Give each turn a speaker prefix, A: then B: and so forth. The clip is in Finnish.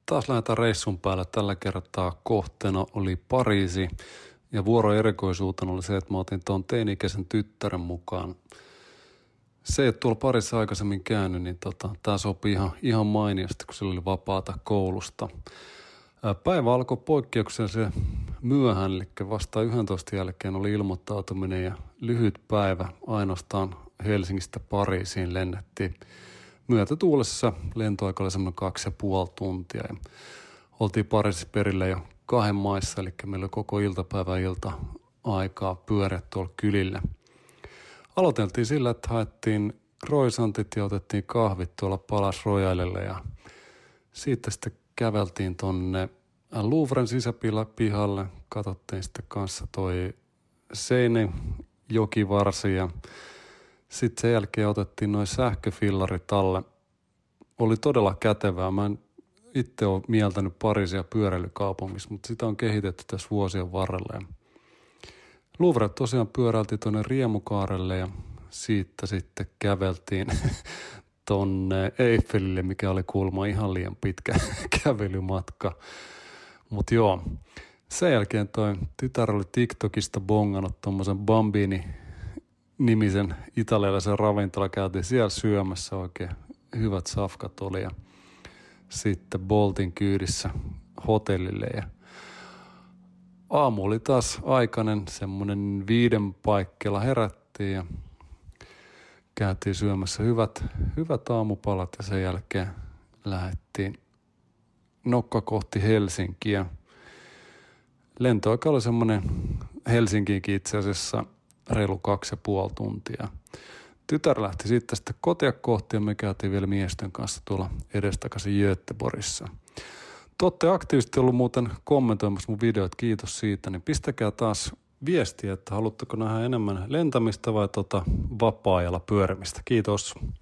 A: Taas lähdetään reissun päälle. Tällä kertaa kohteena oli Pariisi ja vuoro erikoisuutena oli se, että mä otin tuon teini-ikäisen tyttären mukaan. Se, että tuolla Pariisissa aikaisemmin käynyt, niin tää sopii ihan mainiosti, kun sillä oli vapaata koulusta. Päivä alkoi poikkeuksellisen myöhään, eli vasta 11 jälkeen oli ilmoittautuminen ja lyhyt päivä ainoastaan Helsingistä Pariisiin lennettiin. Myötätuulessa lentoaika oli semmoinen 2,5 tuntia ja oltiin Pariisissa perillä jo 2 maissa, eli meillä oli koko ilta aikaa pyöriä tuolla kylillä. Aloiteltiin sillä, että haettiin croissantit ja otettiin kahvit tuolla Palais Royalelle ja siitä sitten käveltiin tonne Louvren sisäpihalle, katsottiin sitten kanssa toi Seine jokivarsi ja sitten sen jälkeen otettiin noin sähköfillarit alle. Oli todella kätevää. Mä en itse ole mieltänyt Pariisia pyöräilykaupungissa, mutta sitä on kehitetty tässä vuosien varrella. Louvre tosiaan pyöräiltiin tuonne Riemukaarelle ja siitä sitten käveltiin tonne Eiffelille, mikä oli kuulemma ihan liian pitkä kävelymatka. Mutta joo, sen jälkeen toi tytär oli TikTokista bongannut tommosen Bambini-nimisen italialaisen ravintola. Käytiin siellä syömässä, oikein hyvät safkat oli ja sitten Boltin kyydissä hotellille ja aamu oli taas aikainen, semmoinen 5 paikkeilla herättiin ja käytiin syömässä hyvät aamupalat ja sen jälkeen lähdettiin nokka kohti Helsinkiä. Lentoaika oli semmoinen Helsinkiinkin itse asiassa reilu 2,5 tuntia. Tytär lähti sitten kotia kohti ja me käytiin vielä miesten kanssa tuolla edestakaisin Göteborgissa. Te olette aktiivisesti ollut muuten kommentoimassa mun videoit, kiitos siitä, niin pistäkää taas viestiä, että haluatteko nähdä enemmän lentämistä vai vapaa-ajalla pyörimistä. Kiitos.